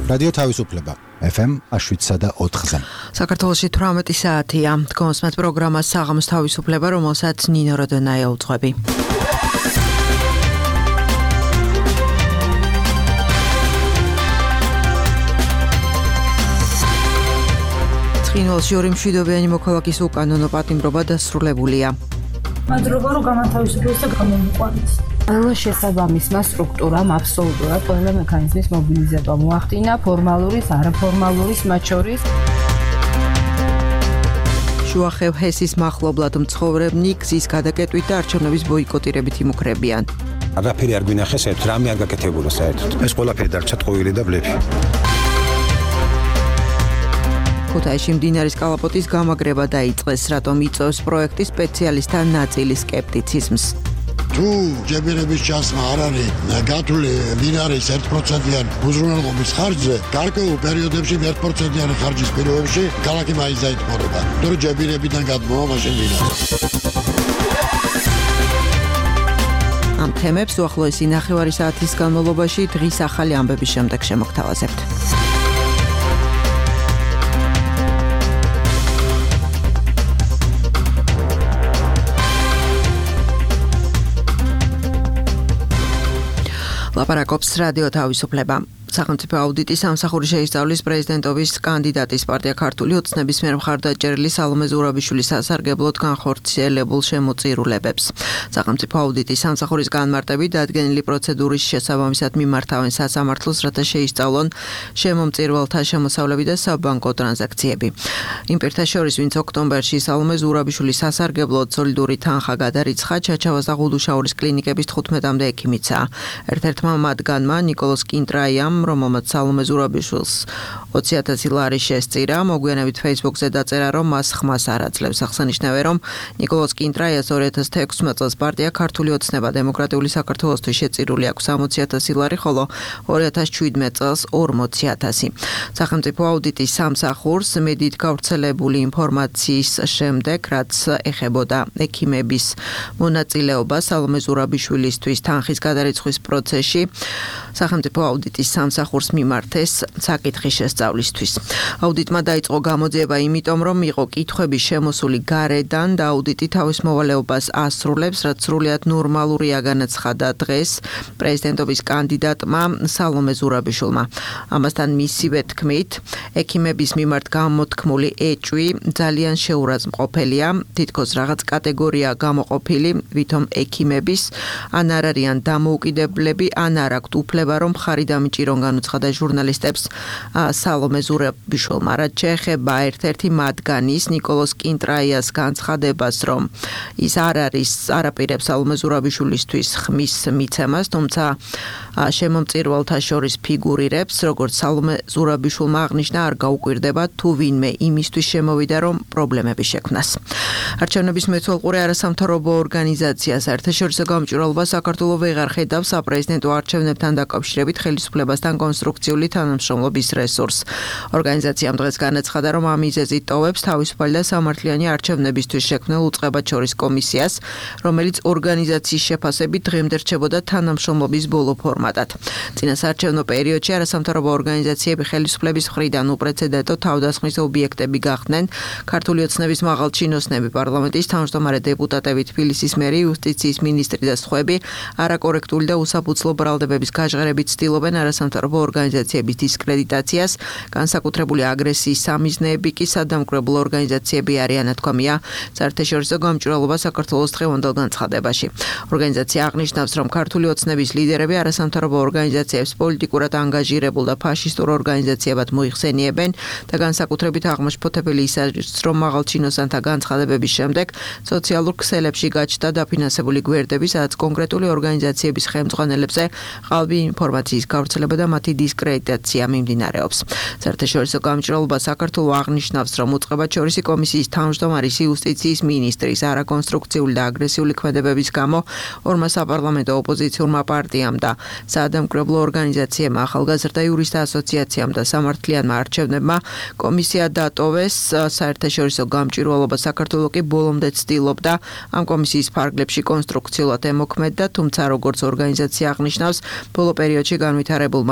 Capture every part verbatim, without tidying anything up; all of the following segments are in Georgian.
რადიო თავისუფლება ეფ ემ შვიდსა და ოთხზე. საქართველოში თვრამეტი საათია. თქვენს პროგრამას საღამოს თავისუფლება, რომელსაც ნინო როდონაია უძღვები. ცხინვალში ორი მშვიდობიანი მოქალაქის უკანონო პატიმრობა დასრულებულია. მადლობა რომ გამათავისუფლეს და გამომიყვანეს. ყველა შესაბამისმა სტრუქტურამ აბსოლუტურად ყველა მექანიზმის მობილიზება მოახდინა, ფორმალურის, არაფორმალურის, მათ შორის. შუახევ ჰესის მახლობლად მცხოვრებნი გზის გადაკეტვით და არჩევნების ბოიკოტირებით იმუქრებიან. არაფერი არ გვინახეს, ერთ რამე არ გაკეთებულა საერთოდ. ეს ყველაფერი დარჩა ტყუილი და ბლეფი. ქუთაისში მდინარის კალაპოტის გამაგრება დაიწყეს, რატომ იწვევს პროექტის სპეციალისტთა ნაწილი სკეპტიციზმს. თუ ჯებირების ჩასმა არ არის გათვლილი მდინარის ერთ პროცენტიან უზრუნველყოფის ხარჯზე, გარკვეულ პერიოდებში ერთ პროცენტიანი ხარჯის პირობებში ქალაქი მაინც დაიტყორება. თუ ჯებირებიდან გადმოვა მაშინ მდინარე. ამ თემებს უახლოესი ნახევარი საათის განმავლობაში დღის ახალი ამბების შემდეგ შემოგთავაზებთ. ლაპარაკობს რადიო თავისუფლება. სახელმწიფო აუდიტის სამსახური შეისწავლის პრეზიდენტობის კანდიდატის პარტია ქართული ოცნების მიერ მხარდაჭერილი სალომე ზურაბიშვილის სასარგებლოდ განხორციელებულ შემოწირულებებს. სახელმწიფო აუდიტის სამსახურის განმარტებით დადგენილი პროცედურის შესაბამისად მიმართავენ სასამართლოს, რათა შეისწავლონ შემომწირველთა შემოსავლები და საბანკო ტრანზაქციები. იმ პირთა შორის, ვინც ოქტომბერში სალომე ზურაბიშვილის სასარგებლოდ სოლიდური თანხა გადარიცხა, ჩაჩავას და ღუდუშაურის კლინიკების თხუთმეტამდე ექიმიცაა. ერთ-ერთმა მათგანმა ნიკოლოზ კინტრაიამ, რომელმაც სალომე ზურაბიშვილს ოცი ათასი ლარი შესწირა, მოგვიანებით Facebook-ზე დაწერა, რომ მას ხმას არ აძლევს. აღსანიშნავია, რომ ნიკოლოზ კინტრაიას ორი ათას თექვსმეტ წელს პარტია ქართული ოცნება დემოკრატიული საქართველოსთვის შეწირული აქვს ოცი ათასი ლარი, ხოლო ორი ათას შვიდმეტ წელს ორმოცი ათასი. სახელმწიფო აუდიტის სამსახურს მედით გავრცელებული ინფორმაციის შემდეგ, რაც ეხებოდა ექიმების მონაწილეობა სალომე ზურაბიშვილისთვის თანხის გადარიცხვის პროცესში, სახელმწიფო აუდიტის სამსახურს მიმართეს საკითხის შესწავლისთვის. აუდიტმა დაიწყო გამოძიება იმიტომ, რომ იყო კითხვები შემოსული გარედან და აუდიტი თავის მოვალეობას ასრულებს, რაც სრულიად ნორმალურია, განაცხადა დღეს პრეზიდენტობის კანდიდატმა სალომე ზურაბიშვილმა. ამასთან მისივე თქმით, ექიმების მიმართ გამოთქმული ეჭვი ძალიან შეურაცხმყოფელია, თითქოს რაღაც კატეგორია გამოყოფილი, ვითომ ექიმების ან არ არიან დამოუკიდებლები, ან არ აქვთ უფლება, რომ მხარი დამიჭირონ, განუცხადა ჟურნალისტებს სალომე ზურაბიშვილმა. რაც შეეხება ერთ-ერთი მათგანის ნიკოლოზ კინტრაიას განცხადებას, რომ ის არ არის არაპირებს სალომე ზურაბიშვილისთვის ხმის მიცემას, თუმცა შემომწირველთა შორის ფიგურირებს, როგორც სალომე ზურაბიშვილმა აღნიშნა, არ გაუკვირდება თუ ვინმე იმისთვის შემოვიდა, რომ პრობლემები შექმნას. არჩევნების მეცვალყური არასამთავრობო ორგანიზაცია საერთაშორისო გამჭვირვალობა საქართველოს ვეღარ ხედავს საპრეზიდენტო არჩევნებთან დაკავშირებით ხელისუფლებასთან კონსტრუქციული თანამშრომლობის რესურსს. ორგანიზაციამ დღეს განაცხადა, რომ ამ მიზეზით ტოვებს თავისუფალი და სამართლიანი არჩევნებისთვის შექმნილ უწყებად შორის კომისიას, რომელიც ორგანიზაციის შეფასებით დღემდე რჩებოდა თანამშრომლობის ბოლო ფორმატად. წინასაარჩევნო პერიოდში არასამთავრობო ორგანიზაციები ხელისუფლების მხრიდან უპრეცედენტო თავდასხმის ობიექტები გახდნენ. ქართული ოცნების მაღალჩინოსნები, პარლამენტის თავმჯდომარე დეპუტატები, თბილისის მერი, იუსტიციის მინისტრი და სხვები არაკორექტული და უსაფუძლო ბრალდებების გაჟღერებით ცდილობენ არასამთავრობო ორგანიზაციების დისკრედიტაციას, განსაკუთრებული აგრესიის სამიზნეები კი სადამკვირვებლო ორგანიზაციები არიან, ნათქვამია საერთაშორისო გამჭვირვალობა საქართველოს დღევანდელ განცხადებაში. ორგანიზაცია აღნიშნავს, რომ ქართული ოცნების ლიდერები არასამთავრობო ორგანიზაციებს პოლიტიკურად ანგაჟირებულ და ფაშისტურ ორგანიზაციებად მოიხსენიებენ და განსაკუთრებით აღმაშფოთებელი ის არის, რომ მაღალჩინოსანთა განცხადებების შემდეგ სოციალურ ქსელებში გაჩნდა დაფინანსებული გვერდები, სადაც კონკრეტული ორგანიზაციების ხელმძღვანელებზე ყალბი ინფორმაციის გავრცელება და მათი დისკრედიტაცია მიმდინარეობს. საერთაშორისო გამჭვირვალობა საქართველოს აღნიშნავს, რომ უწყებად შორისი კომისიის თავმჯდომარის იუსტიციის მინისტრის არაკონსტრუქციული და აგრესიული ქმედებების გამო ორმა საპარლამენტო ოპოზიციურმა პარტიამ და საადამკვირვებლო ორგანიზაციებმა, ახალგაზრდა იურისტთა ასოციაციამ და სამართლიანმა არჩევნებმა კომისია დატოვეს. საერთაშორისო გამჭვირვალობა საქართველოს კი ბოლომდე ცდილობდა ამ კომისიის ფარგლებში კონსტრუქციულად ემოქმედდა, თუმცა როგორც ორგანიზაცია აღნიშნავს, ბოლო პერიოდში განვითარებულმა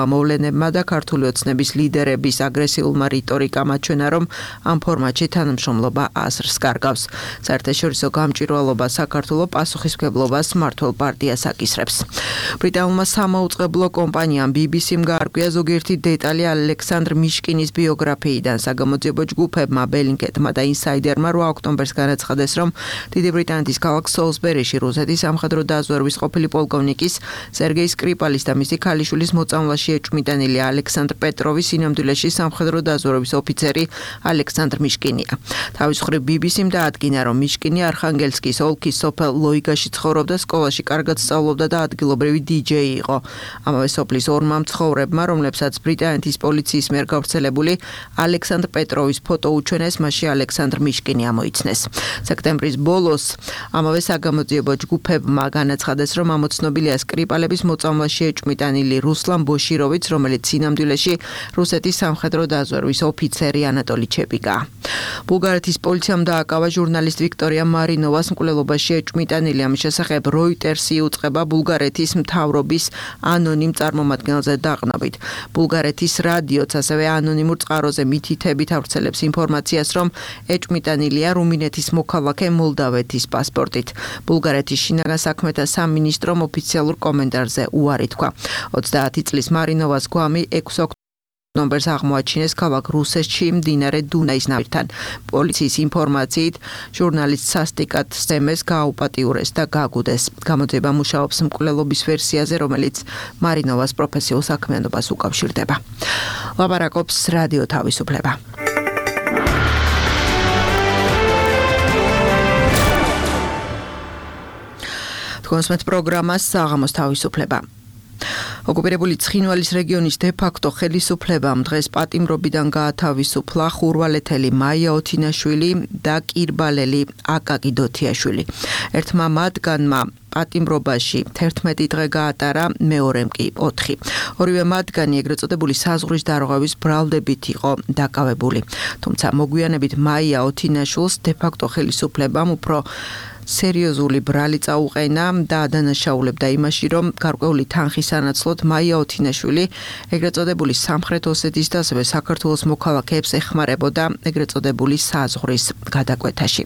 მოვლენებმა და ქართული ოცნების ლიდერების აგრესიულმა რიტორიკამ აჩვენა, რომ ამ ფორმატში თანამშრომლობა აზრს კარგავს. საერთაშორისო გამჭვირვალობა საქართველოს პასუხისმგებლობას მმართველ პარტიას აკისრებს. ბრიტანულმა სამაუწყებლო კომპანიამ ბი ბი სიმ გაარკვია ზოგიერთი დეტალი ალექსანდრ მიშკინის ბიოგრაფიიდან. საგამოძიებო ჯგუფებმა, ბელინგკეტმა და ინსაიდერმა რვა ოქტომბერს განაცხადეს, რომ დიდი ბრიტანეთის ქალაქ სოლსბერიში რუსეთის სამხედრო დაზვერვის ყოფილი პოლკოვნიკის სერგეი სკრიპალის და მისი ქალიშვილის მოწამვლაში ეჭვმიტანილი ალექსანდრ პეტროვის სინამდვილეში სამხედრო დაზვერვის ოფიცერი ალექსანდრ მიშკინია. თავის მხრივ ბი ბი სიმ დაადგინა, რომ მიშკინი არხანგელსკის ოლქის სოფელ ლოიგაში ცხოვრობდა, სკოლაში კარგად სწავლობდა და ადგილობრივი დი-ჯეი იყო. ამავე სოფლის ორმა მცხოვრებმა, რომლებსაც ბრიტანეთის პოლიციის მიერ გავრცელებული ალექსანდრ პეტროვის ფოტო უჩვენეს, მასში ალექსანდრ მიშკინი ამოიცნეს. სექტემბრის ბოლოს ამავე საგამოძიებო ჯგუფებმა განაცხადეს, რომ ამოცნობილია სკრიპალების მოწამვლაში ეჭვმიტანილი რუსლან ბოშიროვიც, რომელიც სინამდვილეში რუსეთის სამხედრო დაზვერვის ოფიცერი ანატოლი ჩეპიკა. ბულგარეთის პოლიციამ დააკავა ჟურნალისტ ვიქტორია მარინოვას მკვლელობაში ეჭვმიტანილი. ამის შესახებ როიტერსი იუწყება ბულგარეთის მთავრობის ანონიმ წარმომადგენელზე დაყნობით. ბულგარეთის რადიოც ასევე ანონიმურ წყაროზე მითითებით ავრცელებს ინფორმაციას, რომ ეჭვმიტანილია რუმინეთის მოქალაქე მოლდავეთის პასპორტით. ბულგარეთის შინაგან საქმეთა სამინისტრომ ოფიციალურ კომენტარზე უარი თქვა. ოცდაათი წლის მარინოვას გვამი ექვსი ოქტომბერს აღმოაჩინეს ქალაქ რუსეთში მდინარე დუნაის ნაპირთან. პოლიციის ინფორმაციით ჟურნალისტ სასტიკად სემეს გააუპატიურეს და გაგუდეს. გამოძიება მუშაობს მკვლელობის ვერსიაზე, რომელიც მარინოვას პროფესიულ საქმიანობას უკავშირდება. ლაპარაკობს რადიო თავისუფლება. თქვენს პროგრამას საღამოს თავისუფლება. ოკუპირებული ცხინვალის რეგიონის დე-ფაქტო ხელისუფლებამ დღეს პატიმრობიდან გაათავისუფლა ხურვალეთელი მაია ოთინაშვილი და კირბალელი აკაკი დოთიაშვილი. ერთმა მათგანმა პატიმრობაში თერთმეტი დღე გაატარა, მეორემ კი ოთხი. ორივე მათგანი ეგრეთ წოდებული საზღვრის დარღვევის ბრალდებით იყო დაკავებული. თუმცა მოგვიანებით მაია ოთინაშვილს დე-ფაქტო ხელისუფლებამ უფრო სერიოზული ბრალი წაუყენა და ადანაშაულებდა იმაში, რომ გარკვეული თანხის სანაცვლოდ მაია ოთინაშვილი ეგრეთ წოდებული სამხრეთ ოსეთის და ასევე საქართველოს მოქალაქეებს ეხმარებოდა ეგრეთ წოდებული საზღვრის გადაკვეთაში.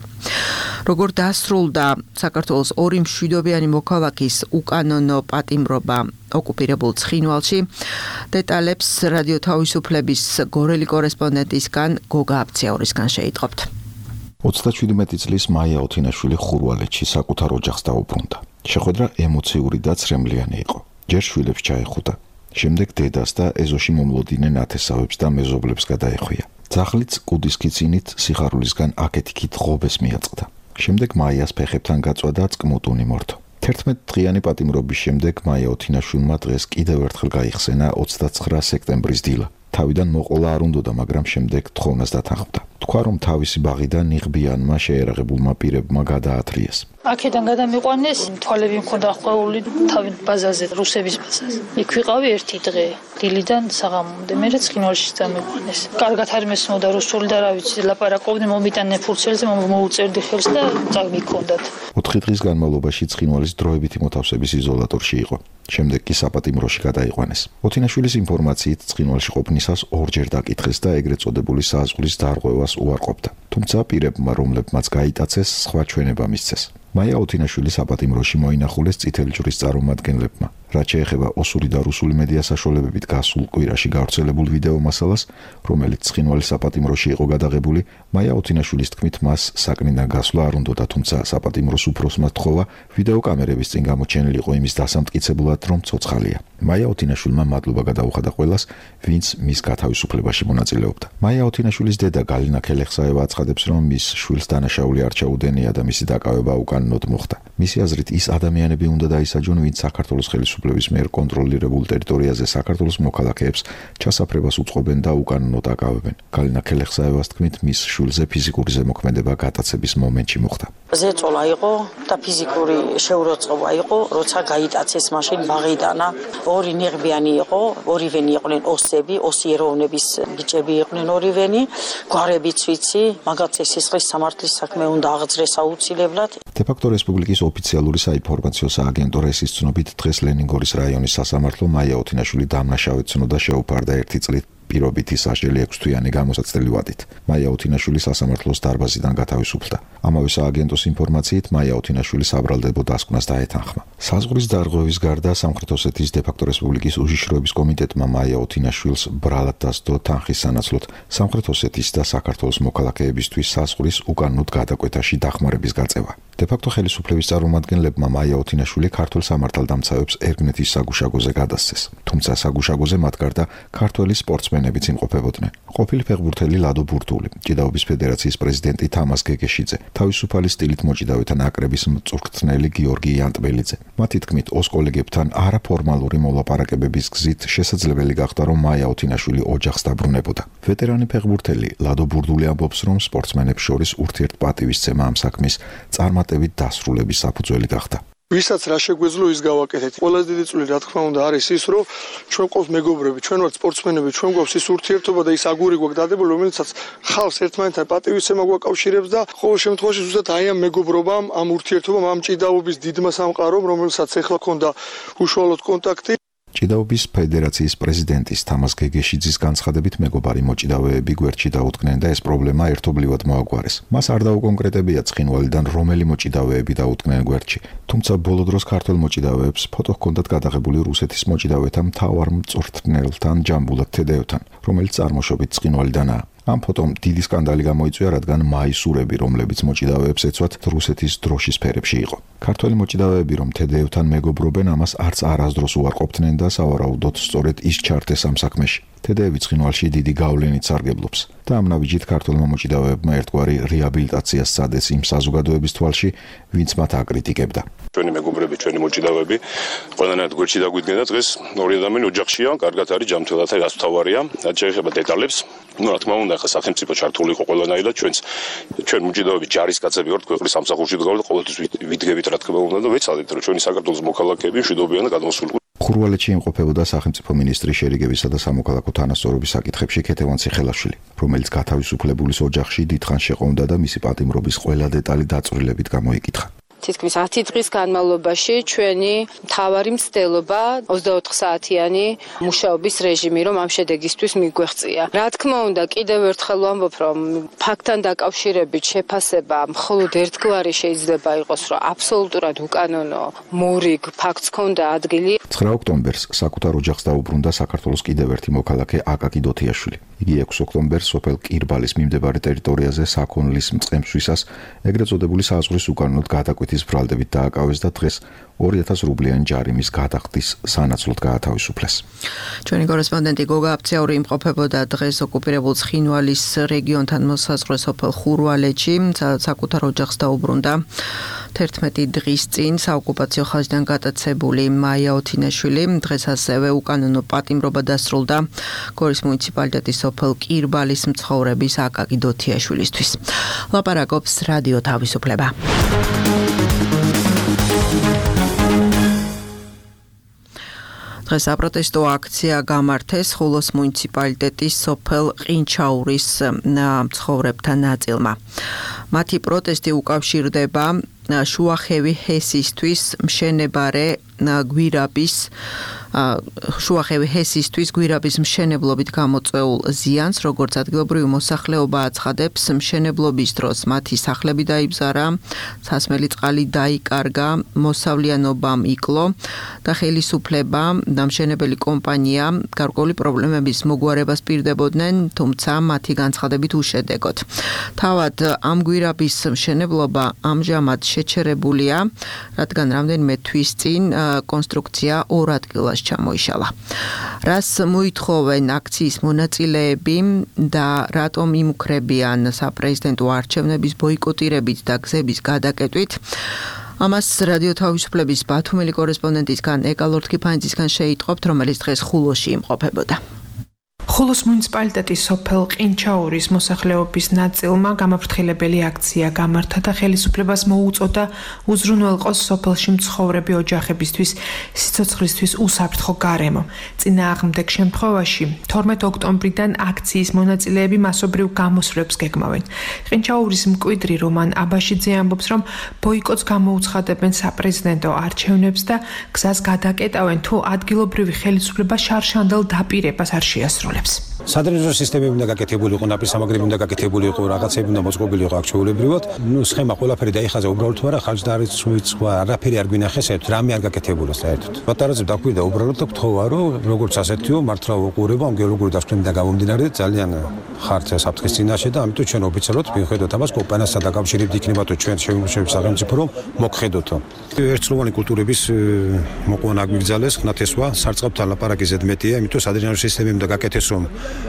როგორ დასრულდა საქართველოს ორი მშვიდობიანი მოქალაქის უკანონო პატიმრობა ოკუპირებულ ცხინვალში, დეტალებს რადიო თავისუფლების გორელი კორესპონდენტისგან გოგა აბციაურისგან შეიტყობთ. ოცდაშვიდმეტი წლის მაია ოთინაშვილი ხურვალეთში საკუთარ ოჯახს დაუბრუნდა. შეხვედრა ემოციური და ცრემლიანი იყო. ჯერ შვილებს ჩაეხუტა, შემდეგ დედას და ეზოში მომლოდინე ნათესავებს და მეზობლებს გადაეხვია. ძაღლიც კუდის კიცინით სიხარულისგან აკეთიქით ღობეს მიაწყდა. შემდეგ მაიას ფეხებთან გაწვა და წყმუტუნი მორთო. თერთმეტი დღიანი პატიმრობის შემდეგ მაია ოთინაშვილმა დღეს კიდევ ერთხელ გაიხსენა ოცდაცხრა სექტემბრის დილა. თავიდან მოყოლა არ უნდოდა, მაგრამ შემდეგ თხოვნას დათანხმდა. თქვა, რომ თავისი ბაღიდან ნიღბიანმა შეერაღებულმა პირებმა გადაათრიეს. აქედან გადამიყვანეს, თვალები მქონდა ხვეული თავი ბაზაზე, რუსების ბაზაზე. იქ ვიყავი ერთი დღე, დილიდან საღამომდე, მერე ცხინვალში დამიყვანეს. კარგად არ მესმოდა რუსული და რა ვიცი, ლაპარაკობდნენ, მომიტანე ფურცელზე, მოუწერდი ხელს და წამიქონდათ. ოთხი დღის განმავლობაში ცხინვალის დროებითი მოთავსების იზოლატორში იყო. შემდეგ კი საპატიმროში გადაიყვანეს. ოთინაშვილის ინფორმაციით ცხინვალში ყოფნისას ორჯერ დაკითხეს და ეგრეთ წოდებული საზღვრის დარღვევას უარყოფდა. თუმცა პირებმა, რომლებმაც გაიტაცეს, სხვა ჩვენება მისცეს. მაია ოთინაშვილი საპატიმროში მოინახულეს წითელი ჯვრის წარმომადგენლებმა. რაც შეეხება ოსური და რუსული მედია საშუალებებით გასულ კვირაში გავრცელებულ ვიდეო მასალას, რომელიც ცხინვალის საპატიმროში იყო გადაღებული, მაია ოთინაშვილის თქმით, მას საკნიდან გასვლა არ უნდოდა, თუმცა საპატიმროს უფროსმა თხოვა ვიდეო კამერების წინ გამოჩენილიყო იმის დასამტკიცებლად, რომ ცოცხალია. მაია ოთინაშვილმა მადლობა გადაუხადა ყველას, ვინც მის გათავისუფლებაში მონაწილეობდა. მაია ოთინაშვილის დედა გალინა ქელეხსაევა აცხადებს, რომ მის შვილს დანაშაული არ ჩაუდენია და მისი დაკავება უკანონოდ მოხდა. მისი აზრით, ის ადამიანები უნდა დაისაჯონ, ვინც საქართველოს ხელისუფლების მიერ კონტროლირებულ ტერიტორიაზე საქართველოს მოქალაქეებს ჩასაფრებას უწყობენ და უკანონოდ აკავებენ. გალინა ქელეხსაევას თქმით, მის შვილზე ფიზიკური ზემოქმედება გატაცების მომენტში მოხდა. ზეწოლა იყო და ფიზიკური შეურაცხყოფა იყო, როცა გაიტაცეს მაშინ ბაღიდანა. ორი ნიღბიანი იყო, ორივენი იყვნენ ოსები, ოსი ეროვნების ბიჭები იყვნენ ორივენი, გვარებიც ვიცი, მაგაც ეს სისხლის სამართლის საქმე უნდა აღძრეს აუცილებლად. დე-ფაქტო რესპუბლიკის ოფიციალური საინფორმაციო სააგენტო რესის ცნობით დღეს ლენინგორის რაიონის სასამართლო მაია ოთინაშვილი დამნაშავედ ცნო და შეუფარდა ერთი წლით პირობითი სასჯელი ექვსთვიანი გამოსაცდელი ვადით. მაია ოთინაშვილი სასამართლოს დარბაზიდან გათავისუფლდა. ამავე სააგენტოს ინფორმაციით მაია ოთინაშვილი საბრალდებო დასკვნას დაეთანხმა. საზღვრის დარღვევის გარდა სამხრეთ ოსეთის დე-ფაქტო რესპუბლიკის უშიშროების კომიტეტმა მაია ოთინაშვილს ბრალად დასდო თანხის სანაცვლოდ სამხრეთ ოსეთის და საქართველოს მოქალაქეებისთვის საზღვრის უკანონოდ გადაკვეთაში დახმარების გაწევა. დე-ფაქტო ხელისუფლების წარმომადგენლებმა მაია ოთინაშვილი ქართულ სამართალდამცავებს ერგნეთის საგუშაგოზე გადასცეს. თუმცა საგუშაგოზე მათ გარდა ქართველი სპორტსმენებიც იმყოფებოდნენ. ყოფილი ფეხბურთელი ლადო ბურდული, ჭიდაობის ფედერაციის პრეზიდენტი თამას გეგეშიძე, თავისუფალი სტილით მოჭიდავეთა ნაკრების მწვრთნელი გიორგი იანტბელიძე. მათი თქმით, ოს კოლეგებთან არაფორმალური მოლაპარაკებების გზით შესაძლებელი გახდა, რომ მაია ოთინაშვილი ოჯახს დაბრუნებოდა. ვეტერანი ფეხბურთელი ლადო ბურდული ამბობს, რომ სპორტსმენებს შორის ურთიერთპატივისცემა ამ საქმის წარმატებით დასრულების საფუძველი გახდა. ვისაც რა შეგვეძლო ის გავაკეთეთ. ყველაზე დიდი წვლილი რა თქმა უნდა არის ის, რომ ჩვენ ყავს მეგობრები, ჩვენ ვართ სპორტსმენები, ჩვენ გვაქვს ის ურთიერთობა და ის აგური გვაქვს დადებული, რომელიცაც ხალხს ერთმანეთთან პატივისცემა გვაკავშირებს და ყოველ შემთხვევაში ზუსტად აი ამ მეგობრობამ, ამ ურთიერთობამ, ამ ჭიდაობის დიდმა სამყარომ, რომელსაც ეხლა ქონდა უშუალოდ კონტაქტი. ჭიდაობის ფედერაციის პრეზიდენტის თამას გეგეშიძის განცხადებით მეგობარი მოჭიდავეები გვერდში დაუდგნენ და ეს პრობლემა ერთობლივად მოაგვარეს. მას არ დაუკონკრეტებია ცხინვალიდან რომელი მოჭიდავეები დაუდგნენ გვერდში. თუმცა ბოლო დროს ქართველ მოჭიდავეებს ფოტო ჰქონდათ გადაღებული რუსეთის მოჭიდავეთა მთავარ მწვრთნელთან ჯამბულათ თედეევთან, რომელიც წარმოშობით ცხინვალიდანაა. ამ ფოტომ დიდი სკანდალი გამოიწვია, რადგან მაისურები, რომლებიც მოჭიდავეებს ეცვათ, რუსეთის დროშის ფერებში იყო. ქართველი მოჭიდავეები, რომ თედეევთან მეგობრობენ, ამას არც არასდროს უარყოფდნენ და სავარაუდოდ სწორედ ის ჩართეს ამ საქმეში. თედეევი ცხინვალში დიდი გავლენით სარგებლობს და ამ ნაბიჯით ქართველმა მოჭიდავეებმა ერთგვარი რეაბილიტაცია სცადეს იმ საზოგადოების თვალში, ვინც მათ აკრიტიკებდა. ჩვენი მეგობრები, ჩვენი მოჭიდავეები ყველანაირად გვერდში დაგვიდგნენ და დღეს ორი ადამიანი ოჯახშია, კარგად არის ჯანმრთელად, რაც თავარია, რაც შეეხება დეტალებს. ну, რა თქმა უნდა, ახლა სახელმწიფო ჩართული იყო ყველანაირად, ჩვენც ჩვენ მოჭიდავეები ჯარისკაცები ვართ, ქვეყნის სამსახურში ვდგავართ და ყოველთვის ვიდგებით, რა თქმა უნდა, და ვეცადეთ, რომ ჩვენი საქართველოს მოქალაქეები მშვიდობიან და გადმოსულიყო. ხურვალეთში იმყოფებოდა სახელმწიფო მინისტრი შერიგებისა და სამოქალაქო თანასწორობის საკითხებში ქეთევან ციხელაშვილი, რომელიც გათავისუფლებულის ოჯახში დიდხანს შეყოვნდა და მისი პატიმრობის ყველა დეტალი დაწვრილებით გამოიკითხა. თითქმის ათი დღის განმავლობაში ჩვენი მთავარი მცდელობა ოცდაოთხ საათიანი მუშაობის რეჟიმი, რომ ამ შედეგისთვის მიგვეღწია. რა თქმა უნდა, კიდევ ერთხელ ვამბობ, რომ ფაქტთან დაკავშირებით შეფასება მხოლოდ ერთგვარი შეიძლება იყოს, რომ აბსოლუტურად უკანონო მორიგ ფაქტს ჰქონდა ადგილი. ცხრა ოქტომბერს საკუთარ ოჯახს დაუბრუნდა საქართველოს კიდევ ერთი მოქალაქე აკაკი დოთიაშვილი. იგი ექვსი ოქტომბერს სოფელ კირბალის მიმდებარე ტერიტორიაზე საქონლის მწყემსვისას ეგრეთ წოდებული საზღვრის უკანონოდ გადაკვეთის ბრალდებით დააკავეს და დღეს ორი ათას რუბლიანი ჯარიმის გადახდის სანაცვლოდ გაათავისუფლეს. ჩვენი კორესპონდენტი გოგა აფციაური იმყოფებოდა დღეს ოკუპირებულ ცხინვალის რეგიონთან მოსაზღვრე სოფელ ხურვალეთში, საკუთარ ოჯახს დაუბრუნდა. თერთმეტი დღის წინ საოკუპაციო ხაზიდან გატაცებული მაია ოთინაშვილი დღეს ასევე უკანონო პატიმრობა დასრულდა გორის მუნიციპალიტეტის სოფელ კირბალის მცხოვრების აკაკი დოთიაშვილისთვის. ლაპარაკობს რადიო თავისუფლება. დღეს საპროტესტო აქცია გამართეს ხულოს მუნიციპალიტეტის სოფელ ყინჩაურის მცხოვრებთა ნაწილმა. მათი პროტესტი უკავშირდება შუახევი ჰესისთვის მშენებარე გვირაბის შუახევი ჰესისთვის გვირაბის მშენებლობით გამოწვეულ ზიანს, როგორც ადგილობრივი მოსახლეობა აცხადებს, მშენებლობის დროს მათი სახლები დაიბზარა, სასმელი წყალი დაიკარგა, მოსავლიანობამ იკლო და ხელისუფლება და მშენებელი კომპანია გარკვეული პრობლემების მოგვარებას პირდებოდნენ, თუმცა მათი განცხადებით უშედეგოდ. თავად ამ გვირაბის მშენებლობა ამჟამად შეჩერებულია, რადგან რამდენიმე თვის წინ კონსტრუქცია ორ ადგილას ჩამოიშალა. რას მოითხოვენ აქციის მონაწილეები და რატომ იმუქრებიან საპრეზიდენტო არჩევნების ბოიკოტირებით და გზების გადაკეტვით? ამას რადიო თავისუფლების ბათუმელი კორესპონდენტისგან ეკა ლორთქიფანიძისგან შეიტყობთ, რომელიც დღეს ხულოში იმყოფებოდა. ხულოს მუნიციპალიტეტის სოფელ ყინჩაურის მოსახლეობის ნაწილმა გამაფრთხილებელი აქცია გამართა და ხელისუფლებას მოუწოდა უზრუნველყოს სოფელში მცხოვრები ოჯახებისთვის სიცოცხლისთვის უსაფრთხო გარემო. წინააღმდეგ შემთხვევაში თორმეტ ოქტომბრიდან აქციის მონაწილეები მასობრივ გამოსვლებს გეგმავენ. ყინჩაურის მკვიდრი რომან აბაშიძე ამბობს, რომ ბოიკოტს გამოუცხადებენ საპრეზიდენტო არჩევნებს და გზას გადაკეტავენ, თუ ადგილობრივი ხელისუფლება შარშანდელ დაპირებას არ შეასრულებს. სადრეჟო სისტემები უნდა გაკეთებული იყო, ნაპირსამაგრები უნდა გაკეთებული იყო, რაღაცები უნდა მოწყობილი იყო აქჩეულებრივად. ნუ სხემა ყველაფერი დაიხაზა უბრალოდ, მაგრამ ხალხს და არის უცხო არაფერი არ გვინახეს, საერთოდ რამე არ გაკეთებულა საერთოდ. პატარაძე დაგვიდა უბრალოდ და გთხოვა, რომ როგორც ასეთიო მართლა უყურება ამ გეოლოგიური დასკვნიდან გამომდინარე ძალიან ხართ საფრთხის წინაშე და ამიტომ ჩვენ ოფიციალურად მიხედოთ ამას კომპანიასთან დაკავშირებით იქნება თუ ჩვენ შეგვიძლია სახელმწიფო რომ მოგხედოთო. ერთწლოვანი კულტურების მოყვანა გვიგზალეს, ხნათესვა, სარწყავთან ლაპარაკი ზედმეტია, იმიტომ სადრეჟო სისტემები უნდა გაკეთეს, რომ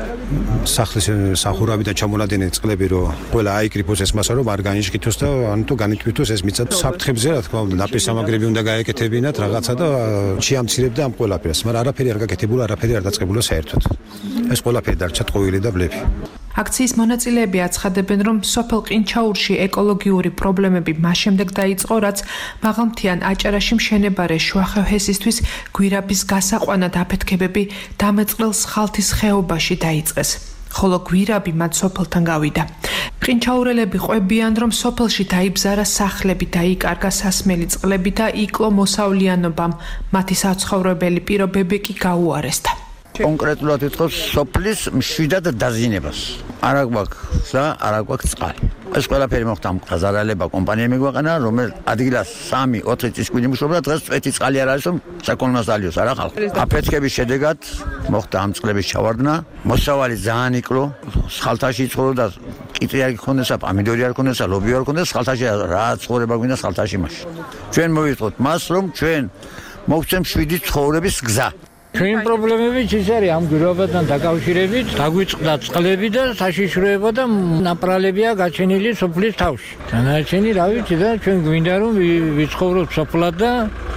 სახლის სახურავიდან ჩამონადენი წყლები რომ ყველა აიკრიფოს ეს მასა რომ არ განიშკითოს და ანუ განიკვითოს ეს მიწა საფრთხებზე რა თქმა უნდა ნაპირსამაგრები უნდა გაეკეთებინათ რაღაცა და შეამცირებდა ამ ყველაფერს, მაგრამ არაფერი არ გაკეთებულა, არაფერი არ დაწყებულა საერთოდ. ეს ყველაფერი დარჩა ტყუილი და ბლეფი. აქციის მონაწილეები აცხადებენ, რომ სოფელ ყინჩაურში ეკოლოგიური პრობლემები მას შემდეგ დაიწყო, რაც მაღალმთიან აჭარაში მშენებარე შუახევჰესისთვის გვირაბის გასაყვანად აფეთქებები დამეწყრელ სხალთის ხეობაში დაიწყეს. ხოლო გვირაბი მათ სოფელთან გავიდა. ყინჩაურელები ყვებიან, რომ სოფელში დაიბზარა სახლები, დაიკარგა სასმელი წყლები და იკლო მოსავლიანობამ, მათი საცხოვრებელი პირობები კი გაუარესდა. კონკრეტულად ითხოვს სოფლის მშვიდად დაზიანებას. არ აქვს და არ აქვს წყალი. ეს ყველაფერი მოხდა გაზარალება კომპანიამ მიგვაყენა, რომელიც ადგილას სამი ოთხი წლის კვირი მუშაობდა, დღეს წვეთი წყალი არ არის, რომ საკონმას ალიოს არა ხალხი. აფეთქების შედეგად მოხდა ამ წყლების ჩავარდნა, მოსავალი ძალიან იკლო, სხალთაში ცხოვრობდა, კიტრი არ გქონდესა, პამიდორი არ გქონდესა, ლობიო არ გქონდეს, სხალთაში რა ცხოვრება გვინდა სხალთაში მაშინ. ჩვენ მოვიტყოთ მას, რომ ჩვენ მოვცემ შვიდი ცხოვრების გზა. ჩვენ პრობლემები ის არის ამ გვირაბებთან დაკავშირებით, დაგვიწყდა წყლები და საშიშროება და ნაპრალებია გაჩენილი სოფლის თავში. დანარჩენი რა ვიცი და ჩვენ გვინდა რომ ვიცხოვროთ სოფლად და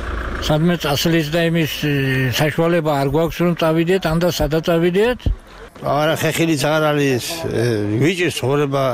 სადმე წასვლის და იმის საშუალება არ გვაქვს რომ წავიდეთ, ან და სადაც წავიდეთ. არა ხეხილიც არ არის, ვიჭირს ცხოვრება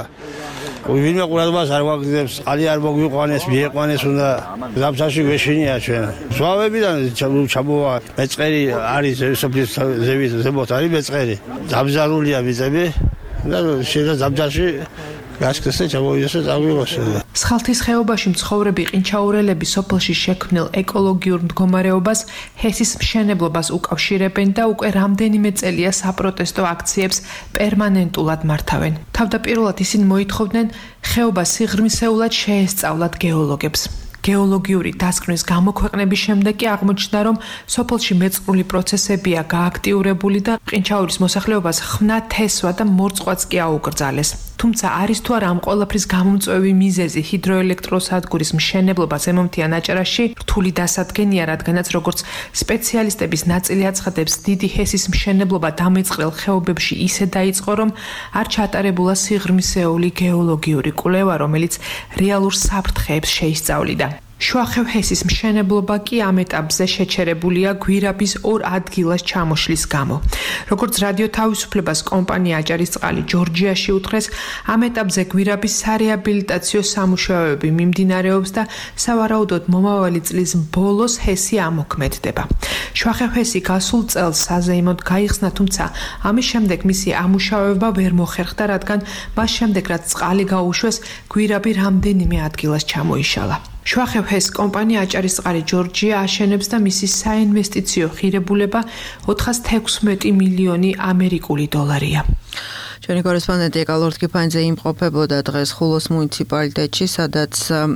ვინმე ყურადღებას არ ვაგრძელებს, წყალი არ მოგვიყვანეს, მიეყვანეს უნდა ზამთარში გვეშინია ჩვენ. ზვავებიდან ჩამოვა მეწყერი არის სოფლის ზევით ზემოთ არის მეწყერი. დამზარულია მიწები და შეიძლება ზამთარში გასკესე ჩამოვიდეს და წავიღოს. სხალთის ხეობაში მცხოვრები ყინჩაურელები სოფელში შექმნილ ეკოლოგიურ მდგომარეობას ჰესის მშენებლობას უკავშირებენ და უკვე რამდენიმე წელია საპროტესტო აქციებს პერმანენტულად მართავენ. თავდაპირველად ისინი მოითხოვდნენ ხეობას სიღრმისეულად შეესწავლათ გეოლოგებს. გეოლოგიური დასკვნის გამოქვეყნების შემდეგ კი აღმოჩნდა, რომ სოფელში მეწყრული პროცესებია გააქტიურებული და ყინჩაურის მოსახლეობას ხმნა თესვა და მორწყვაც კი აუკრძალეს. თუმცა არის თუ არა ამ ყველაფრის გამომწვევი მიზეზი ჰიდროელექტროსადგურის მშენებლობა ზემომთიან აჭარაში რთული დასადგენია, რადგანაც როგორც სპეციალისტების ნაწილი აცხადებს, დიდი ჰესის მშენებლობა დამეწყრელ ხეობებში ისე დაიწყო, რომ არ ჩატარებულა სიღრმისეული გეოლოგიური კვლევა, რომელიც რეალურ საფრთხეებს შეისწავლიდა. შუახევჰესის მშენებლობა კი ამ ეტაპზე შეჩერებულია გვირაბის ორ ადგილას ჩამოშლის გამო. როგორც რადიო თავისუფლებას კომპანია აჭარისწყალი ჯორჯიაში უთხრეს, ამ ეტაპზე გვირაბის სარეაბილიტაციო სამუშაოები მიმდინარეობს და სავარაუდოდ მომავალი წლის ბოლოს ჰესი ამოქმედდება. შუახევჰესი გასულ წელს საზეიმოდ გაიხსნა, თუმცა ამის შემდეგ მისი ამუშავება ვერ მოხერხდა, რადგან მას შემდეგ რაც წყალი გაუშვეს, გვირაბი რამდენიმე ადგილას ჩამოიშალა. შუახევჰეს კომპანია აჭარისწყალი ჯორჯია აშენებს და მისი საინვესტიციო ღირებულება ოთხას თექვსმეტი მილიონი ამერიკული დოლარია. ჩვენი კორესპონდენტი ეკალორდ კიფანიძე იმყოფებოდა დღეს ხულოს მუნიციპალიტეტში, სადაც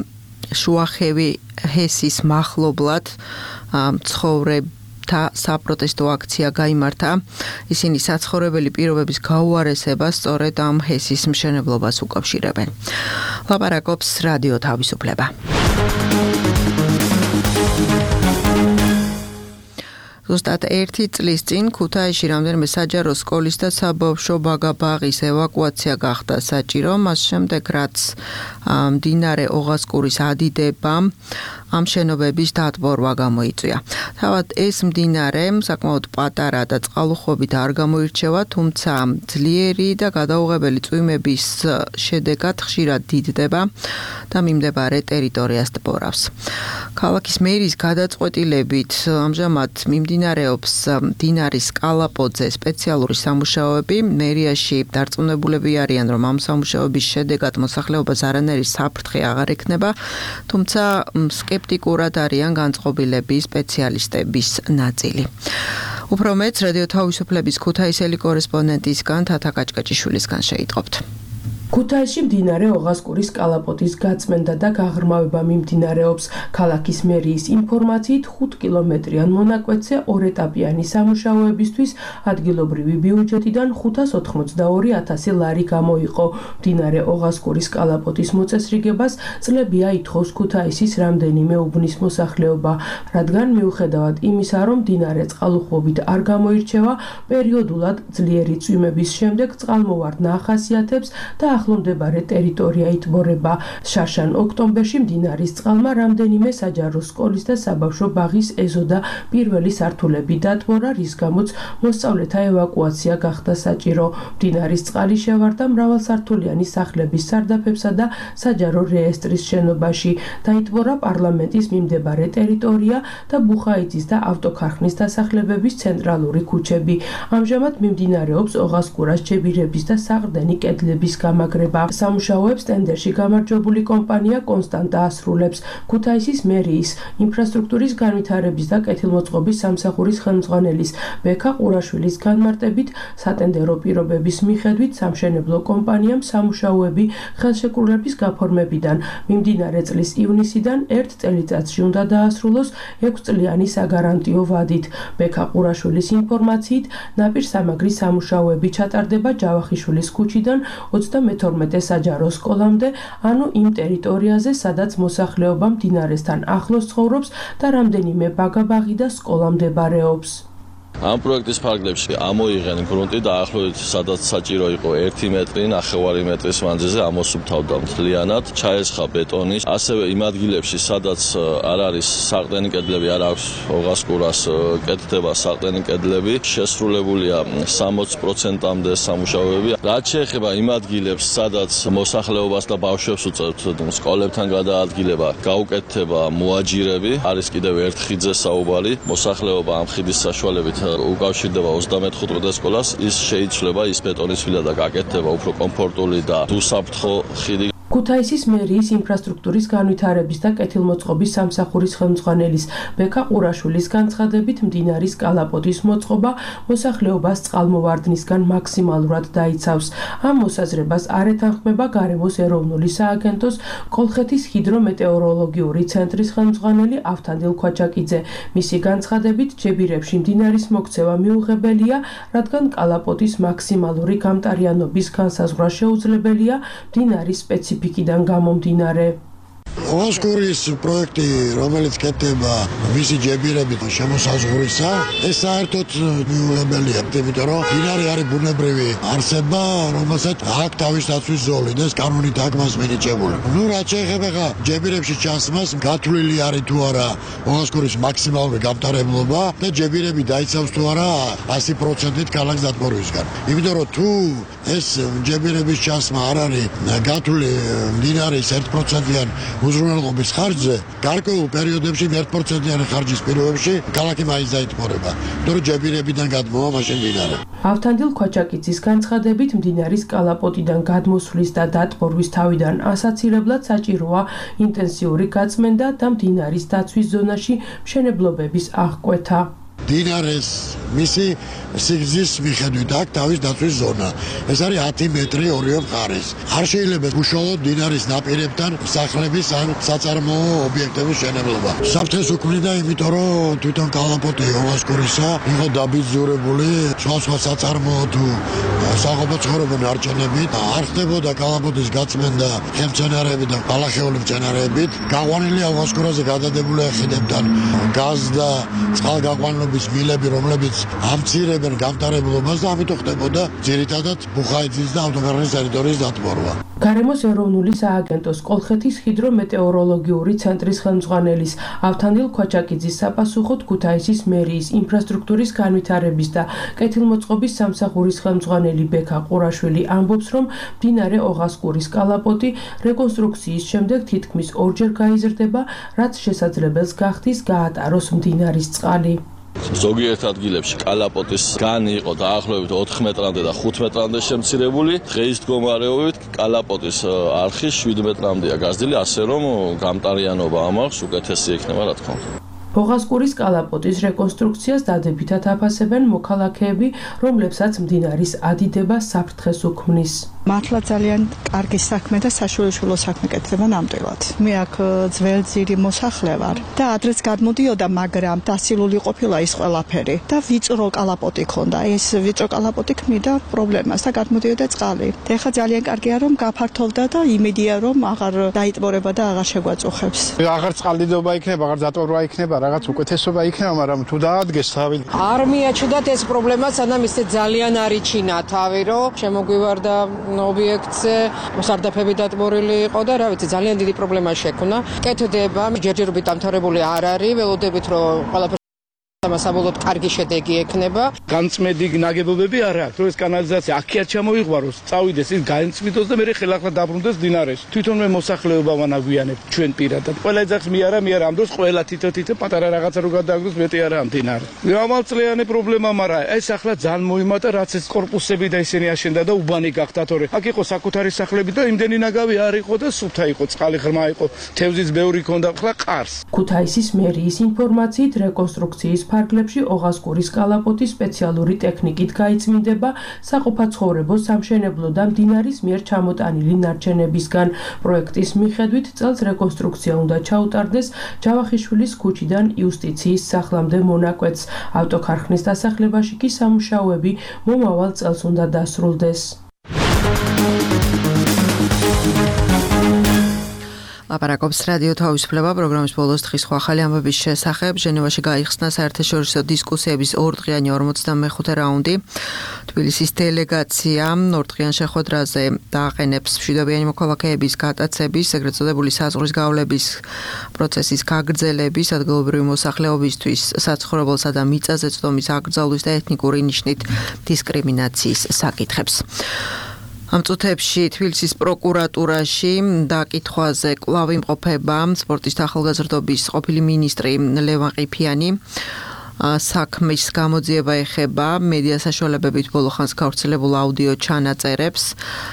შუახევი ჰესის მახლობლად მცხოვრებ საპროტესტო აქცია გაიმართა. ისინი საცხოვრებელი პირობების გაუარესებას სწორედ ამ ჰესის მშენებლობას უკავშირებენ. ლაპარაკობს რადიო თავისუფლება. ზუსტად ერთი წლის წინ ქუთაისში რამდენიმე საჯარო სკოლის და საბავშვო ბაგა-ბაღის ევაკუაცია გახდა საჭირო, მას შემდეგ რაც მდინარე ოღასკურის ადიდებამ ამ შენობების დატბორვა გამოიწვია. თავად ეს მდინარე საკმაოდ პატარა და წყალუხვობით არ გამოირჩევა, თუმცა ძლიერი და გადაუღებელი წვიმების შედეგად ხშირად დიდდება და მიმდებარე ტერიტორიას ტბორავს. ქალაქის მერის გადაწყვეტილებით ამჟამად მიმდინარეობს მდინარის კალაპოძე სპეციალური სამუშაოები. მერიაში დარწმუნებულები არიან, რომ ამ სამუშაოების შედეგად მოსახლეობას არანაირი საფრთხე აღარ ექნება, თუმცა სკეპტიკურად არიან განწყობილები სპეციალისტების ნაწილი. უფრო მეც რადიო თავისუფლების ქუთაისელი კორესპონდენტისგან თათა კაჭკაჭიშვილისგან შეიტყობთ. ქუთაისში მდინარე ოღასკურის კალაპოტის გაწმენდა და გაღრმავება მიმდინარეობს. ქალაქის მერიის ინფორმაციით ხუთ კილომეტრიან მონაკვეთზე ორეტაპიანი სამუშაოებისთვის ადგილობრივი ბიუჯეტიდან ხუთას ოთხმოცდაორი ათასი ლარი გამოიყო. მდინარე ოღასკურის კალაპოტის მოწესრიგებას წლებია ითხოვს ქუთაისის რამდენიმე უბნის მოსახლეობა, რადგან მიუხედავად იმისა, რომ მდინარე წყალუხვობით არ გამოირჩევა, პერიოდულად ძლიერი წვიმების შემდეგ წყალმოვარდნა ახასიათებს და ახლომდებარე ტერიტორია იტბორება. შარშან ოქტომბერში მდინარის წყალმა რამდენიმე საჯარო სკოლის და საბავშვო ბაღის ეზო და პირველი სართულები დატბორა, რის გამოც მოსწავლეთა ევაკუაცია გახდა საჭირო. მდინარის წყალი შევარდა მრავალსართულიანი სახლების სარდაფებსა და საჯარო რეესტრის შენობაში. დაიტბორა პარლამენტის მიმდებარე ტერიტორია და ბუხაიძის და ავტოქარხნის დასახლებების ცენტრალური ქუჩები. ამჟამად მიმდინარეობს ოღასკურას ჯებირების და საყრდენი კედლების გამაგრება. სამუშაოებს ტენდერში გამარჯვებული კომპანია კონსტანტა ასრულებს. ქუთაისის მერიის ინფრასტრუქტურის განვითარების და კეთილმოწყობის სამსახურის ხელმძღვანელის ბექა ყურაშვილის განმარტებით, სატენდერო პირობების მიხედვით სამშენებლო კომპანიამ სამუშაოები ხელშეკრულების გაფორმებიდან მიმდინარე წლის ივნისიდან ერთ წელიწადში უნდა დაასრულოს ექვსწლიანი საგარანტიო ვადით. ბექა ყურაშვილის ინფორმაციით, ნაპირსამაგრის სამუშაოები ჩატარდება ჯავახიშვილის ქუჩიდან ოცდამეთორმეტე საჯარო სკოლამდე, ანუ იმ ტერიტორიაზე, სადაც მოსახლეობა მდინარესთან ახლოს ცხოვრობს და რამდენიმე ბაგა-ბაღი და სკოლა მდებარეობს. ამ პროექტის ფარგლებში ამოიღენ გრუნტი დაახლოებით სადაც საჭირო იყო ერთი მეტრი, ნახევარი მეტრის მანძილზე ამოსუფთავდა მთლიანად, ჩაესხა ბეტონი. ასევე იმ ადგილებში, სადაც არ არის საყრდენი კედლები, არ აქვს ოღასკურას კეთდება საყრდენი კედლები, შესრულებულია სამოც პროცენტამდე სამუშაოები. რაც შეეხება იმ ადგილებს, სადაც მოსახლეობას და ბავშვებს უწევთ სკოლებთან გადაადგილება, გაუკეთდება მოაჯირები, არის კიდევ ერთ ხიდზე საუბარი, მოსახლეობა ამ ხიდის საშუალებით უკავშირდება ოცდამეხუთმეტე სკოლას, ის შეიცვლება, ის ბეტონის ვილა და გაკეთდება უფრო კომფორტული და უსაფრთხო ხიდი. ქუთაისის მერიის ინფრასტრუქტურის განვითარების და კეთილმოწყობის სამსახურის ხელმძღვანელის ბექა ყურაშვილის განცხადებით, მდინარის კალაპოტის მოწყობა მოსახლეობას წყალმოვარდნისგან მაქსიმალურად დაიცავს. ამ მოსაზრებას არ ეთანხმება გარემოს ეროვნული სააგენტოს კოლხეთის ჰიდრომეტეოროლოგიური ცენტრის ხელმძღვანელი ავთანდილ ქვაჩაკიძე. მისი განცხადებით, ჯებირებში მდინარის მოქცევა მიუღებელია, რადგან კალაპოტის მაქსიმალური გამტარიანობის განსაზღვრა შეუძლებელია მდინარის სპეციფიკიდან გამომდინარე. ოღასკურის პროექტი, რომელიც კეთდება მისი ჯებირებით შემოსაზღვრისა, ეს საერთოდ მიუღებელია, იმიტომ რომ მდინარე არის ბუნებრივი არსება, რომელსაც აქვს თავის დაცვის ზოლი და ეს კანონით აქვს მას მინიჭებული. ნუ რაც შეეხება ჯებირებში ჩასმას, გათვლილი არის თუ არა ოღასკურის მაქსიმალური გამტარებლობა და ჯებირები დაიცავს თუ არა ასი პროცენტით ქალაქის დატბორვისგან. იმიტომ რომ თუ ეს ჯებირების ჩასმა არ არის გათვლილი მდინარის ერთ პროცენტიან უზრუნველყოფის ხარჯზე, გარკვეულ პერიოდებში ერთ პროცენტიანი ხარჯის პირობებში ქალაქი მაინც დაიტბორება. თუ ჯებირებიდან გადმოვა მაშინ მდინარე. ავთანდილ ქვაჩაკიძის განცხადებით, მდინარის კალაპოტიდან გადმოსვლის და დატბორვის თავიდან ასაცილებლად საჭიროა ინტენსიური გაწმენდა და მდინარის დაცვის ზონაში მშენებლობების აღკვეთა. მდინარეს მისი სიგრძის მიხედვით აქვს თავის დაცვის ზონა. ეს არის ათი მეტრი ორივე მხარეს. არ შეიძლება უშუალოდ მდინარის ნაპირებთან სახლების ან საწარმოო ობიექტების შენებლობა. საფრთხეს უქმნიდა, იმიტომ რომ თვითონ კალაპოტი ოღასკურისა იყო დაბიძურებული სხვა სხვა საწარმოო თუ საყოფაცხოვრებო ნარჩენებით. არ ხდებოდა კალაპოტის გაწმენდა ხელმცენარეებით და ბალახეული მცენარეებით. გაყვანილია ოღასკურაზე გადადებული ხიდებთან გაზ და წყალგაყვანილ ხელოვნების მილები, რომლებიც ამცირებენ გამტარებლობას და ამიტომ ხდებოდა ძირითადად ბუხაიძის და ავტომერის ტერიტორიის დატბორვა. გარემოს ეროვნული სააგენტოს კოლხეთის ჰიდრომეტეოროლოგიური ცენტრის ხელმძღვანელის ავთანდილ ქვაჩაკიძის საპასუხოდ ქუთაისის მერიის ინფრასტრუქტურის განვითარების და კეთილმოწყობის სამსახურის ხელმძღვანელი ბექა ყურაშვილი ამბობს, რომ მდინარე ოღასკურის კალაპოტი რეკონსტრუქციის შემდეგ თითქმის ორჯერ გაიზრდება, რაც შესაძლებელს გახდის გაატაროს მდინარის წყალი. ზოგიერთ ადგილებში კალაპოტის განი იყო დაახლოებით ოთხ მეტრამდე და ხუთ მეტრამდე შემცირებული. დღეის მდგომარეობით კალაპოტის არხი შვიდ მეტრამდეა გაზრდილი, ასე რომ გამტარიანობა ამაქვს უკეთესი იქნება, რა თქმა უნდა. ოღასკურის კალაპოტის რეკონსტრუქციას დადებითად აფასებენ მოქალაქეები, რომლებსაც მდინარის ადიდება საფრთხეს უქმნის. მართლა ძალიან კარგი საქმე და საშუალო საქმე კეთდება ნამდვილად. მე აქ ძველძირი მოსახლე ვარ და ადრეც გადმოდიოდა, მაგრამ დასილული ყოფილა ის ყველაფერი და ვიწრო კალაპოტი ქონდა. ეს ვიწრო კალაპოტი ქმნიდა პრობლემას და გადმოდიოდა წყალი. და ეხლა ძალიან კარგია, რომ გაფართოვდა და იმედია, რომ აღარ დაიტბორება და აღარ შეგვაწუხებს. აღარ წყალდიდობა იქნება, აღარ დატბორვა იქნება, რაღაც უკეთესობა იქნება, მაგრამ თუ დაადგეს თავი. არ მიაჩნდათ ეს პრობლემა, სანამ ისე ძალიან არიჩინა თავი, რომ შემოგვივარდა ობიექტზე მოსარდაფები დატბორილი იყო და რა ვიცი, ძალიან დიდი პრობლემა შექმნა. კეთდება, ჯერჯერობით დამთავრებული არ არის, ველოდებით რომ ყველაფერი საბოლოოდ კარგი შედეგი ექნება. განწმედი ნაგებობები არ აქვს, რომ ეს კანალიზაცია აქიათ ჩამოიღვაროს, წავიდეს ის განწმიდოს და მე ხელახლა დაბრუნდეს მდინარეს. თვითონვე მოსახლეობა ვანაგვიანებ ჩვენ პირადად. ყველა ეძახს მე არა, მე არა, ამ დროს ყველა თითო-თითო პატარა რაღაცა რო გადააგდოს, მეტი არა მდინარე. გამალწლიანი პრობლემა, მაგრამ ეს ახლა ძალიან მოიმატა, რაც ეს კორპუსები და ისინი აშენდა და უბანი გახდა, თორე აქ იყო საკუთარი სახლები და იმდენი ნაგავი არ იყო და სუფთა იყო, წყალი ღრმა იყო, თევზიც ბევრი ქონდა, ახლა ყარს. ქუთაისის მერიის ინფორმაციით რეკონსტრუქციის ფარგლებში ოღასკურის კალაპოტი სპეციალური ტექნიკით გაიწმინდება საყოფაცხოვრებო, სამშენებლო და მდინარის მიერ ჩამოტანილი ნარჩენებისგან. პროექტის მიხედვით წელს რეკონსტრუქცია უნდა ჩაუტარდეს ჯავახიშვილის ქუჩიდან იუსტიციის სახლამდე მონაკვეთს. ავტოქარხნის დასახლებაში კი სამუშაოები მომავალ წელს უნდა დასრულდეს. ლაპარაკობს რადიო თავისუფლება პროგრამის ბოლოს დღის ახალი ამბების შესახებ. ჟენევაში გაიხსნა საერთაშორისო დისკუსიების ორდღიანი ორმოცდამეხუთე რაუნდი. თბილისის დელეგაცია ორდღიან შეხვედრაზე დააყენებს მშვიდობიანი მოქალაქეების გატაცების, ეგრეთ წოდებული საზღვრის გავლების პროცესის გაგრძელების, ადგილობრივი მოსახლეობისთვის საცხოვრებელსა და მიწაზე წვდომის აკრძალვის და ეთნიკური ნიშნით დისკრიმინაციის საკითხებს. ამ წუთებში თბილისის პროკურატურაში დაკითხვაზე კვლავ იმყოფება სპორტის და ახალგაზრდობის ყოფილი მინისტრი ლევან ყიფიანი. საქმის გამოძიება ეხება მედია საშუალებებით ბოლოხანს გავრცელებულ აუდიო ჩანაწერებს,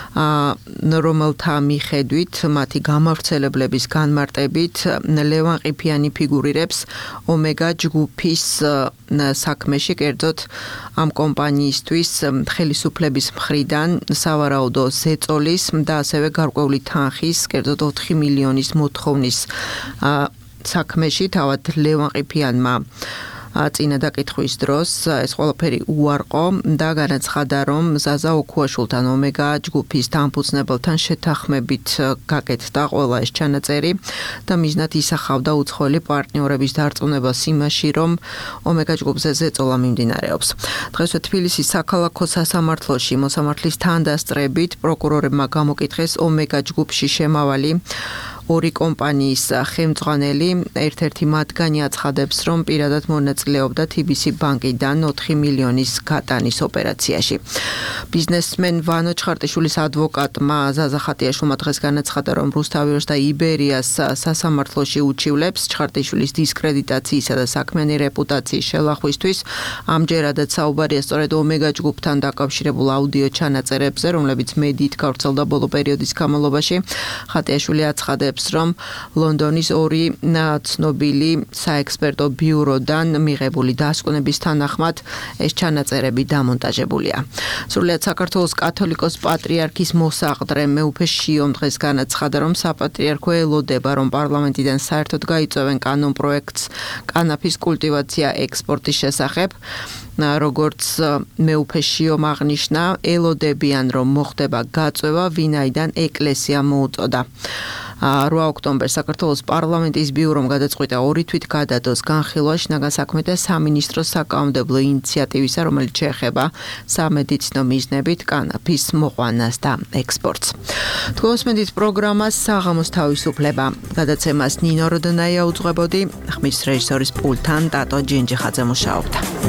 რომელთა მიხედვით მათი გამავრცელებლების განმარტებით ლევან ყიფიანი ფიგურირებს ომეგა ჯგუფის საქმეში, კერძოდ ამ კომპანიისთვის ხელისუფლების მხრიდან სავარაუდო ზეწოლის და ასევე გარკვეული თანხის, კერძოდ ოთხი მილიონის მოთხოვნის საქმეში. თავად ლევან ყიფიანმა წინა დაკითხვის დროს ეს ყველაფერი უარყო და განაცხადა, რომ ზაზა ოქუაშვილთან ომეგა ჯგუფის დამფუძნებელთან შეთანხმებით გაკეთდა ყველა ეს ჩანაწერი და მიზნად ისახავდა უცხოელი პარტნიორების დარწმუნებას იმაში, რომ ომეგა ჯგუფზე ზეწოლა მიმდინარეობს. დღესვე თბილისის საქალაქო სასამართლოში მოსამართლის თანდასწრებით პროკურორებმა გამოკითხეს ომეგა ჯგუფში შემავალი ორი კომპანიის ხელმძღვანელი, ერთ-ერთი მათგანი აცხადებს, რომ პირადად მონაწილეობდა თი ბი სი ბანკიდან ოთხი მილიონის გატანის ოპერაციაში. ბიზნესმენ ვანო ჩხარტიშვილის ადვოკატმა ზაზა ხატიაშვილმა დღეს განაცხადა, რომ რუსთავიორს და იბერიას სასამართლოში უჩივლებს ჩხარტიშვილის დისკრედიტაციისა და საქმიანი რეპუტაციის შელახვისთვის. ამჯერადაც საუბარია სწორედ ომეგა ჯგუფთან დაკავშირებულ აუდიო ჩანაწერებზე, რომლებიც მედიით გავრცელდა ბოლო პერიოდის განმავლობაში. ხატიაშვილი აცხადებს, რომ ლონდონის ორი ცნობილი საექსპერტო ბიუროდან მიღებული დასკვნების თანახმად ეს ჩანაწერები დამონტაჟებულია. სრულიად საქართველოს კათოლიკოს პატრიარქის მოსაყდრე მეუფე შიომ დღეს განაცხადა, რომ საპატრიარქო ელოდება, რომ პარლამენტიდან საერთოდ გაიწვევენ კანონ პროექტს კანაფის კულტივაცია ექსპორტის შესახებ. როგორც მეუფე შიომ აღნიშნა, ელოდებიან, რომ მოხდება გაწვევა, ვინაიდან ეკლესია მოუწოდა. რვა ოქტომბერს საქართველოს პარლამენტის ბიურომ გადაწყვიტა ორი თვით გადადოს განხილვა შინაგან საქმეთა სამინისტროს საკანონმდებლო ინიციატივისა, რომელიც შეეხება სამედიცინო მიზნებით კანაფის მოყვანას და ექსპორტს. თქვენსმენთ პროგრამას საღამოს თავისუფლება. გადაცემას ნინო როდონაია უძღვებოდი, ხმის რეჟისორის პულტთან ტატო ჯინჯიხაძე მუშაობდა.